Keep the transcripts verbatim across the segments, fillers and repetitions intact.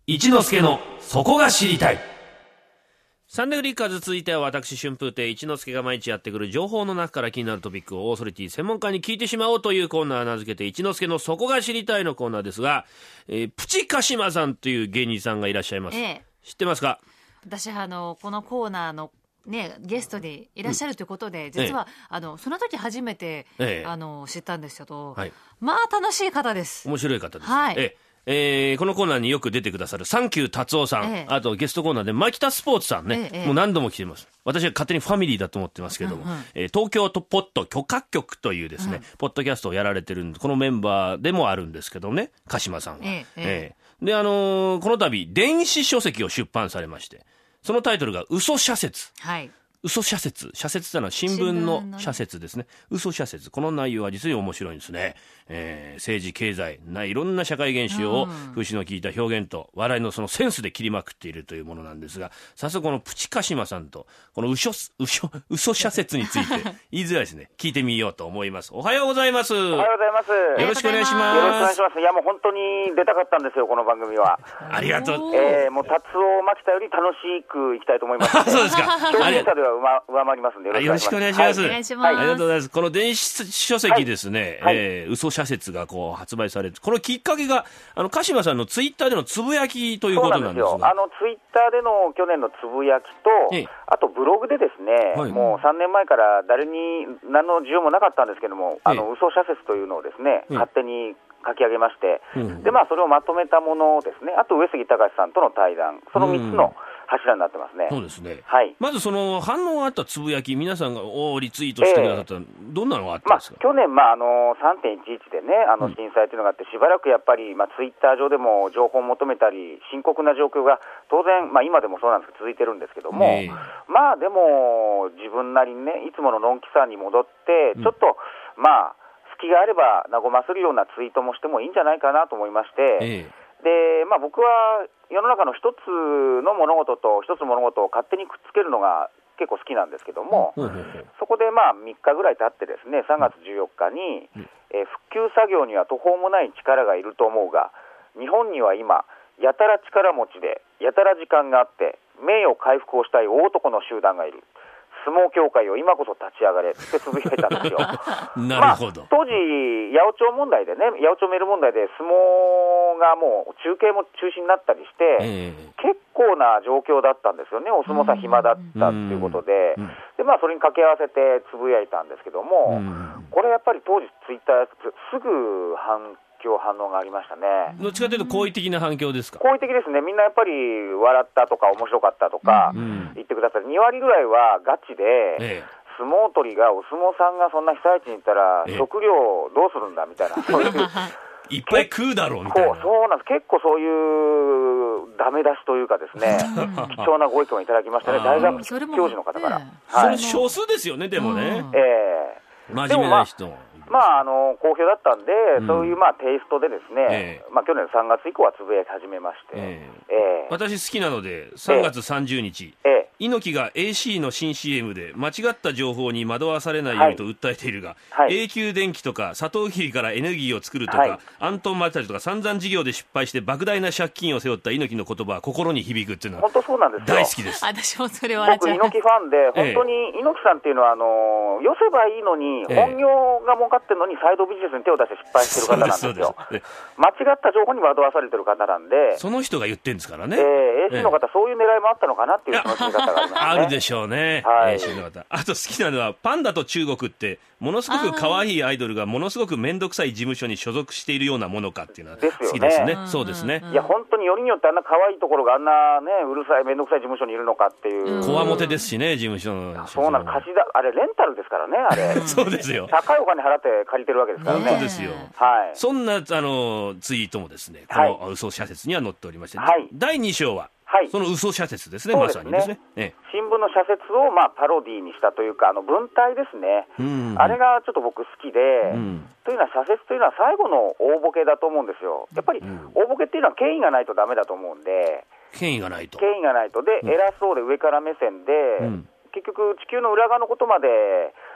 一之助のそこが知りたい。サンデーリッカーズ、続いては私春風亭一之輔が毎日やってくる情報の中から気になるトピックをオーソリティ専門家に聞いてしまおうというコーナー、名付けて一之輔のそこが知りたいのコーナーですが、えー、プチカシマさんという芸人さんがいらっしゃいます、ええ、知ってますか？ 私あのこのコーナーのね、ゲストでいらっしゃるということで、うん、実は、ええ、あのその時初めて、ええ、あの知ったんですけど、はい、まあ楽しい方です。 面白い方です、 はい、 えええー、このコーナーによく出てくださるサンキュー達夫さん、ええ、あとゲストコーナーでマキタスポーツさんね、ええ、もう何度も来ています。私は勝手にファミリーだと思ってますけども、うんうん、えー、東京都ポッド許可局というですね、うん、ポッドキャストをやられてるんで、このメンバーでもあるんですけどね、鹿島さんは、ええええ、であのー、この度電子書籍を出版されまして、そのタイトルが嘘社説、はい、嘘社説、社説というのは新聞の社説ですね。嘘社説、この内容は実に面白いんですね。えー、政治経済ないろんな社会現象を風刺の効いた表現と笑いのそのセンスで切りまくっているというものなんですが、早速このプチカシマさんとこの嘘嘘嘘社説について言いづらいですね、聞いてみようと思います。おはようございます。おはようございます。 よろしくお願いします。 よろしくお願いします。いやもう本当に出たかったんですよ、この番組は。 ありがとう。 えー、もう達夫牧田より楽しくいきたいと思います。 そうですか。 表現者では上回りますんでよろしくお願いします。 よろしくお願いします。 はい、ありがとうございます。この電子書籍ですね、はい、えー、嘘社説がこう発売される。このきっかけがあの鹿島さんのツイッターでのつぶやきということなんですが、 そうなんですよ。あのツイッターでの去年のつぶやきと、ええ、あとブログでですね、はい、もうさんねんまえから誰に何の需要もなかったんですけども、あの、ええ、嘘社説というのをですね、ええ、勝手に書き上げまして、うん、でまあそれをまとめたものですね。あと上杉隆さんとの対談、そのみっつの柱になってますね。 そうですね。 はい。 まずその反応があったつぶやき、皆さんがおリツイートしてくださった、えー、どんなのがあったんですか？ まあ、去年、まあ、あの さんてんいちいち でね、あの震災というのがあって、しばらくやっぱり、まあ、ツイッター上でも情報を求めたり、深刻な状況が当然、まあ、今でもそうなんですけど続いてるんですけども、えー、まあでも自分なりにね、いつもののんきさに戻って、ちょっと、うん、まあ隙があれば和まするようなツイートもしてもいいんじゃないかなと思いまして、えーでまあ、僕は世の中の一つの物事と一つの物事を勝手にくっつけるのが結構好きなんですけども、うんうんうん、そこでまあみっかぐらい経ってですね、さんがつじゅうよっかに、うん、えー、復旧作業には途方もない力がいると思うが、日本には今やたら力持ちでやたら時間があって名誉回復をしたい大男の集団がいる、相撲協会を今こそ立ち上がれってつぶやいたんですよ。 なるほど。 まあ、当時八百長問題でね、八百長メール問題で相撲がもう中継も中止になったりして、えー、結構な状況だったんですよね。お相撲さん暇だったっていうことで、でまあそれに掛け合わせてつぶやいたんですけども、これやっぱり当時ツイッターすぐ反反応がありましたね。 どっちかというと好意的な反響ですか？ 好意的ですね。みんなやっぱり笑ったとか面白かったとか言ってくださる、うん、にわりぐらいはガチで、ええ、相撲取りがお相撲さんがそんな被災地に行ったら、ええ、食料どうするんだみたいな、そういういっぱい食うだろうみたいな。 そうなんです。結構そういうダメ出しというかですね貴重なご意見をいただきましたね。大学教授の方から、 ね、はい、それ少数ですよね。でもね、 ええ、真面目な人、 まあ、あの好評だったんで、うん、そういうまあテイストでですね、えーまあ、去年さんがつ以降はつぶやき始めまして、えーえー、私好きなのでさんがつさんじゅうにち、えー、猪木が エーシー の新 シーエム で間違った情報に惑わされないようにと訴えているが、はい、永久電気とかサトウキビからエネルギーを作るとか、はい、アントンマルタジとか散々事業で失敗して莫大な借金を背負った猪木の言葉は心に響くっていうのは本当そうなんですよ。 大好きです。 私もそれ笑っちゃう。 僕猪木ファンで本当に猪木さんっていうのはあの寄せばいいのに、えー、本業が儲かってるのにサイドビジネスに手を出して失敗してる方なんですよ。間違った情報に惑わされてる方なんで、 その人が言ってるんですからね、 えー、エーシー の方、えー、そういう狙いもあったのかなっていう楽しみ方がありますね。 あるでしょうね、はい、エーシー の方。あと好きなのはパンダと中国ってものすごく可愛いアイドルがものすごく面倒くさい事務所に所属しているようなものかっていうのは好きですね。そうですね。 いや本当によりによってあんな可愛いところがあんなねうるさい面倒くさい事務所にいるのかっていう。 こわもてですしね、事務所の。 そうなの。貸しだあれレンタルですからね、あれ。 そうですよ。 高いお金払って借りてるわけですからね。 本当ですよ。はい。そんなあのツイートもですね、この嘘社説には載っておりまして、はい、だいに章は。はい、その嘘社説ですね、まさにですね。ええ、 新聞の社説をまあパロディーにしたというか、あの文体ですね、うんうん、あれがちょっと僕好きで、うん、というのは社説というのは最後の大ボケだと思うんですよ。やっぱり大ボケっていうのは権威がないとダメだと思うんで、 権威がないと権威がないとで、うん、偉そうで上から目線で、うん、結局地球の裏側のことまで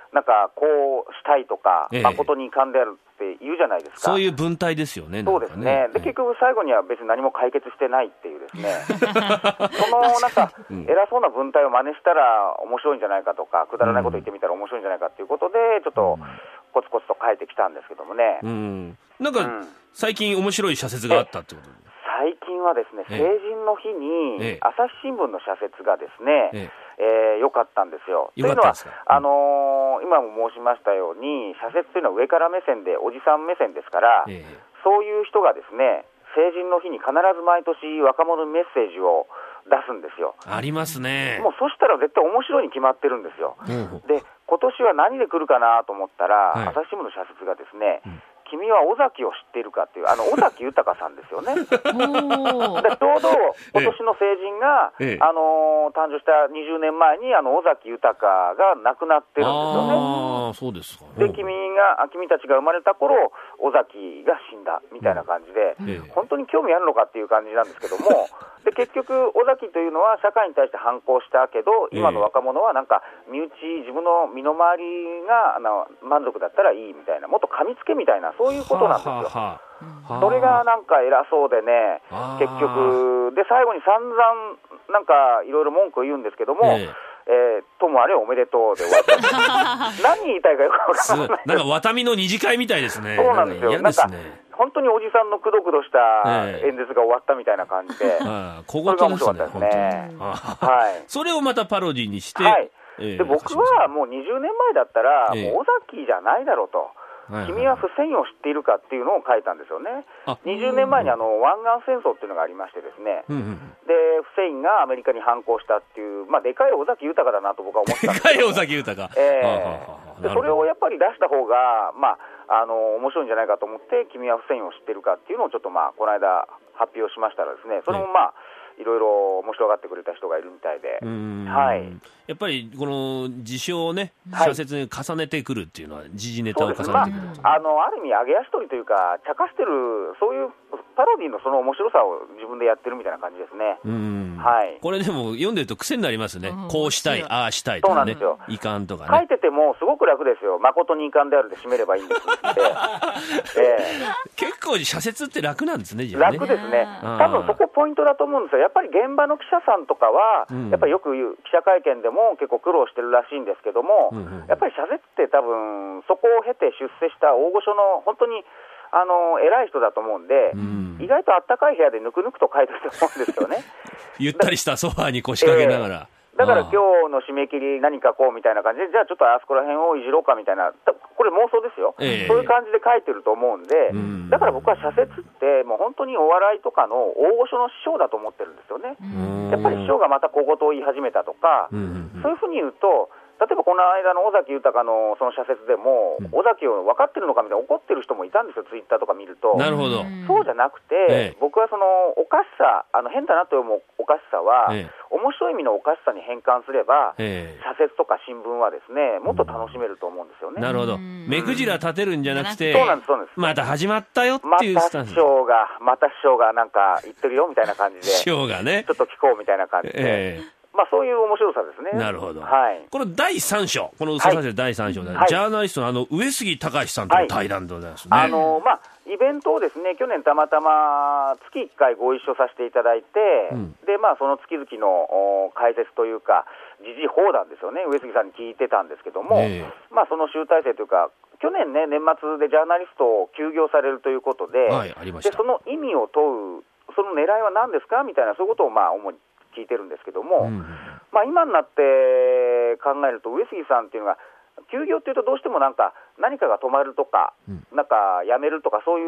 なんかこうしたいとか、ええ、誠に遺憾であるって言うじゃないですか。 そういう文体ですよね。 そうですね。で、結局最後には別に何も解決してないっていうですね。そのなんか偉そうな文体を真似したら面白いんじゃないかとか、くだらないこと言ってみたら面白いんじゃないかっていうことで、ちょっとコツコツと書いてきたんですけどもね。 うん、なんか、うん、最近面白い社説があったってことです。 最近はですね、成人の日に朝日新聞の社説がですね、えええー、良かったんですよ。というのは、あのー、今も申しましたように、社説というのは上から目線で、おじさん目線ですから、ええ、そういう人がですね、成人の日に必ず毎年若者にメッセージを出すんですよ。 ありますね。 もうそしたら絶対面白いに決まってるんですよ。うん、で、今年は何で来るかなと思ったら、はい、朝日新聞の社説がですね、うん、君は尾崎を知っているかっていう、あの尾崎豊さんですよね。でちょうど今年の成人が、ええあのー、誕生したにじゅうねんまえにあの尾崎豊が亡くなってるんですよね。 あそうですか。 で君が君たちが生まれた頃尾崎が死んだみたいな感じで、ええ、本当に興味あるのかっていう感じなんですけどもで結局尾崎というのは社会に対して反抗したけど今の若者はなんか身内自分の身の回りがあの満足だったらいいみたいなもっと噛みつけみたいなそういうことなんですよ。はあはあ、それがなんか偉そうでね結局で最後に散々なんかいろいろ文句を言うんですけども、えええー、ともあれおめでとうで終わった何言いたいかよくわからない。 なんかワタミの二次会みたいですね。 そうなんですよ。なんか本当におじさんのくどくどした演説が終わったみたいな感じで、えー、小言ですね。本当に、はい、それをまたパロディにして、 はいえー、で僕はもうにじゅうねんまえだったら、えー、もう尾崎じゃないだろうと。君はフセインを知っているかっていうのを書いたんですよね。にじゅうねんまえにあの湾岸戦争っていうのがありましてですね、うんうん、でフセインがアメリカに反抗したっていう、まあ、でかい尾崎豊だなと僕は思ったんですけど、 でかい尾崎豊、 えー、でそれをやっぱり出した方が、まあ、あの面白いんじゃないかと思って君はフセインを知っているかっていうのをちょっと、まあ、この間発表しましたらですね、それもまあ、いろいろ面白がってくれた人がいるみたいで、はい、 やっぱりこの事象をね、社説に重ねてくるっていうのは、時事ネタを重ねてくる、まあ、あのある意味、揚げ足取りというか、茶化してる、そういうパロディのその面白さを自分でやってるみたいな感じですね。 うんはい、 これでも読んでると癖になりますね、こうしたい、ああしたいとかね、遺憾とかね。 書いててもすごく楽ですよ、誠に遺憾であるで締めればいいんですって、 えー、結構、社説って楽なんですね、じゃあね。 楽ですね、多分そこポイントだと思うんですよ、やっぱり現場の記者さんとかは、うん、やっぱりよく言う記者会見でも結構苦労してるらしいんですけども、うんうん、やっぱり社説って多分そこを経て出世した大御所の本当にあの偉い人だと思うんで、うん、意外とあったかい部屋でぬくぬくと書いてると思うんですよね。 ゆったりしたソファーに腰掛けながら、えーだから今日の締め切り何かこうみたいな感じで、じゃあちょっとあそこら辺をいじろうかみたいな、これ妄想ですよ、えー、そういう感じで書いてると思うんで、うん、だから僕は社説ってもう本当にお笑いとかの大御所の師匠だと思ってるんですよね。やっぱり師匠がまた小言を言い始めたとか、うんうん、そういうふうに言うと、例えばこの間の尾崎豊のその社説でも、うん、尾崎を分かってるのかみたいな怒ってる人もいたんですよ、ツイッターとか見ると。 なるほど。 そうじゃなくて、ええ、僕はそのおかしさ、あの変だなと思うおかしさは、ええ、面白い意味のおかしさに変換すれば、ええ、社説とか新聞はですね、もっと楽しめると思うんですよね。 うん、なるほど。目くじら立てるんじゃなくて、 そうなんです、そうなんです。 また始まったよっていうスタンス。 また師匠が、また師匠がなんか言ってるよみたいな感じで、 師匠がね、 ちょっと聞こうみたいな感じで。ええまあ、そういう面白さですね。 なるほど。 はい、 このだいさん章、このうささせだいさん章で、はい、ジャーナリストのあの上杉隆さんとの対談でございますね。 はい、あのまあ、イベントをですね、去年たまたま月いっかいご一緒させていただいて、うん、でまあ、その月々の解説というか、時事報談ですよね、上杉さんに聞いてたんですけども、えーまあ、その集大成というか、去年ね、年末でジャーナリストを休業されるということで、 はい、ありました。 でその意味を問う、その狙いは何ですかみたいな、そういうことをまあ主に聞いてるんですけども、うんまあ、今になって考えると、上杉さんっていうのが、休業っていうと、どうしてもなんか、何かが止まるとか、うん、なんかやめるとか、そういう、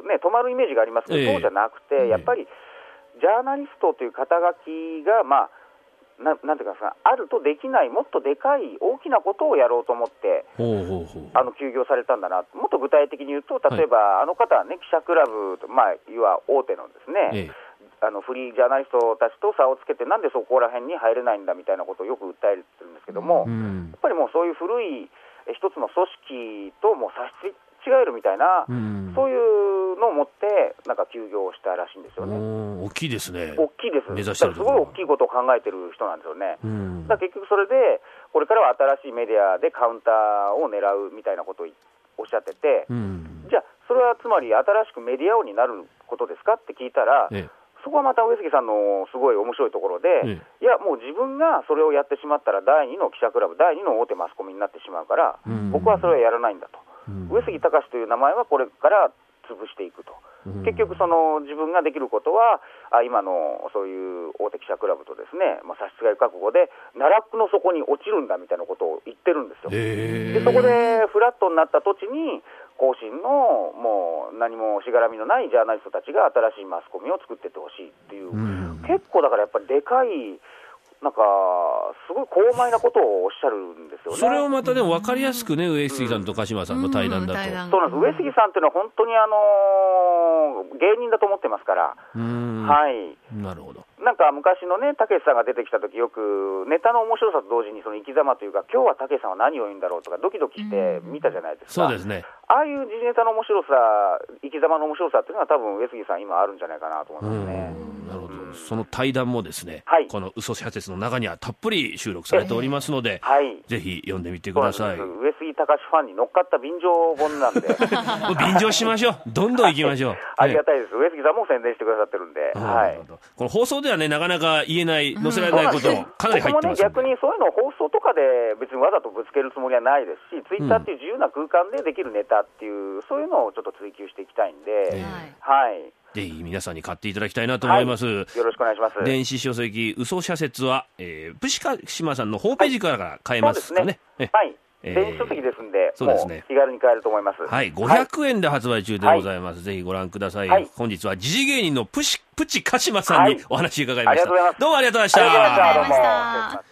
ね、止まるイメージがありますけど、えー、そうじゃなくて、やっぱりジャーナリストという肩書きが、まあ、な, なんていうか、あるとできない、もっとでかい、大きなことをやろうと思って、 ほうほうほうあの休業されたんだな、もっと具体的に言うと、例えば、はい、あの方はね、記者クラブ、まあ、いわ大手のですね、えーあのフリージャーナリストたちと差をつけて、なんでそこら辺に入れないんだみたいなことをよく訴えてるんですけども、うん、やっぱりもうそういう古い一つの組織ともう差し違えるみたいな、うん、そういうのを持って、なんか休業したらしいんですよね。 大きいですね。 大きいです。 目指してるところすごい大きいことを考えてる人なんですよね。うん、だから結局それで、 これからは新しいメディアでカウンターを狙うみたいなことをおっしゃってて、うん、じゃあそれはつまり新しくメディア王になることですかって聞いたら、ええ、そこはまた上杉さんのすごい面白いところで、ええ、いやもう自分がそれをやってしまったらだいにの記者クラブ、だいにの大手マスコミになってしまうから、うん、僕はそれはやらないんだと、うん、上杉隆という名前はこれから潰していくと、うん、結局その自分ができることはあ今のそういう大手記者クラブとですね、まあ、差し支え覚悟で奈落の底に落ちるんだみたいなことを言ってるんですよ。でそこでフラットになった土地に後進のもう何もしがらみのないジャーナリストたちが新しいマスコミを作っていってほしいっていう、うん、結構だからやっぱりでかいなんかすごい高邁なことをおっしゃるんですよね。 それをまたでも分かりやすくね、上杉さんと鹿島さんの対談だと、うんうん、 そうなんです。上杉さんっていうのは本当にあのー、芸人だと思ってますから。 うーん、 はい、 なるほど。 なんか昔のね、たけしさんが出てきたとき、よくネタの面白さと同時にその生き様というか、今日はたけしさんは何を言うんだろうとかドキドキして見たじゃないですか。 そうですね。 ああいう時事ネタの面白さ、生き様の面白さっていうのは多分上杉さん今あるんじゃないかなと思いますね。 なるほど。その対談もですね、 はい、 この嘘社説の中にはたっぷり収録されておりますので、 はい、 ぜひ読んでみてください。 上杉隆ファンに乗っかった便乗本なんでもう便乗しましょう。どんどん行きましょう。 ありがたいです。上杉さんも宣伝してくださってるんで、はい、 この放送ではねなかなか言えない載せられないこともかなり入ってますので、 僕もね逆にそういうのを放送とかで別にわざとぶつけるつもりはないですし、ツイッターっていう自由な空間でできるネタっていう、うん、そういうのをちょっと追求していきたいんで、えー、はい。 ぜひ皆さんに買っていただきたいなと思います、はい、 よろしくお願いします。 電子書籍嘘社説は、えー、プシカ島さんのホームページから買えますかね。 はい、はい、えー、電子書籍ですんで、 そうですね、 もう気軽に買えると思います。 はい、ごひゃくえんで発売中でございます、はい、ぜひご覧ください、はい、本日は時事芸人のプシプチ鹿島さんにお話伺いました、はい、ありがとうございます。どうもありがとうございました。 ありがとうございました。どうも。